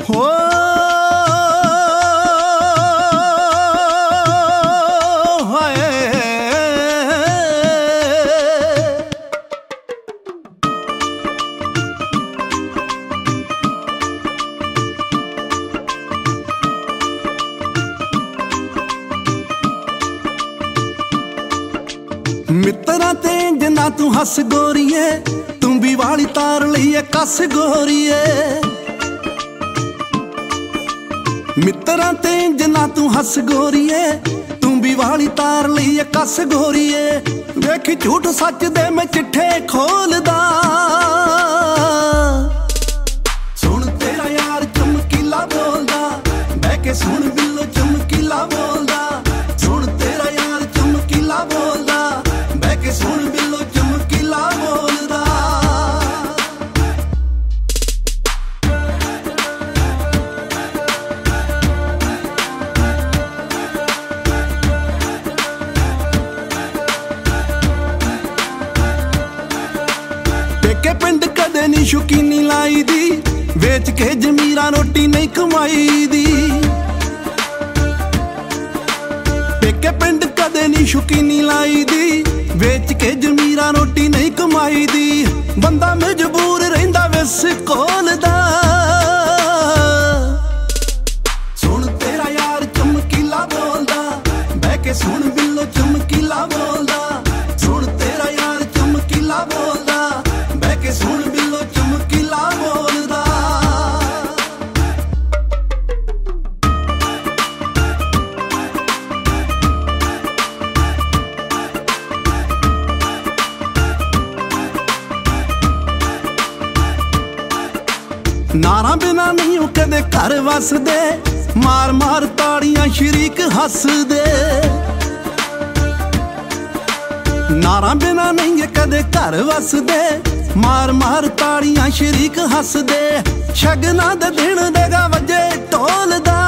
ਹੋ मित्रा ते जना तू हस गोरीए तू भी वाली तार लईए कस गोरीए मित्रा ते जना तू हस गोरीए तू भी वाली तार लईए कस गोरीए देखी झूठ सच दे मैं चिट्ठे खोलदा सुन तेरा यार चमकीला बोलदा बह के सुन बिल्लो चमकीला बोलदा सुन तेरा यार चमकीला बोलदा सुन बिल्लो चमकीला बोलदा पेके पिंड कदे नी शौकीनी लाई दी वेच के जमीरा रोटी नहीं कमाई दी पेके पिंड कदे नी शौकीनी लाई दी वेच के जमीरा रोटी नहीं कमाई दी बंदा मजबूर रहिंदा विस कोलदा सुन तेरा यार चमकीला बोलदा बह के सुन बिल्लो चमकीला बोलदा सुन तेरा यार चमकीला बोलदा बह के सुन बिल्लो चमकीला बोलदा नारा बिना नहीं कदे घर वसदे मार मार ताड़ियां शरीक हसदे नारा बिना नहीं कदे घर वसदे मार मार ताड़ियां शरीक हसदे शगना दे दिन देगा वजे ढोलदा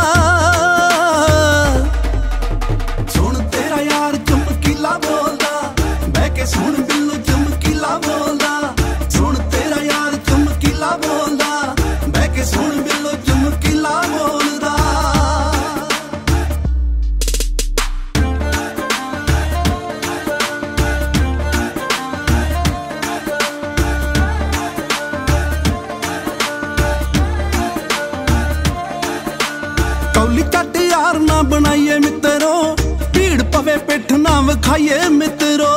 सुन तेरा यार चमकीला बोलदा बह के सुन बिल्लो चमकीला बोलदा सुन तेरा यार चमकीला बोलदा सुन बिल्लो चमकीला बोलदा कौली चट यार ना बनाइए मित्रो भीड़ पवे पिठ ना विखाइए मित्रो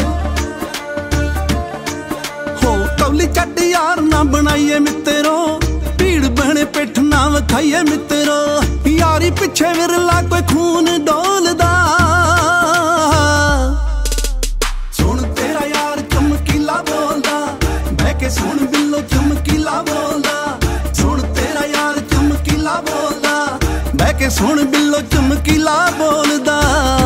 हो कौली चट यार ना बनाइए मित्रो बहने पिठ ना विखाइए मित्रो यारी पिछे विरला कोई खून डोलदा सुन तेरा यार चमकीला बोलदा बह के सुन बिल्लो चमकीला बोलदा सुन तेरा यार चमकीला बोलदा बह के सुन बिल्लो चमकीला बोलदा।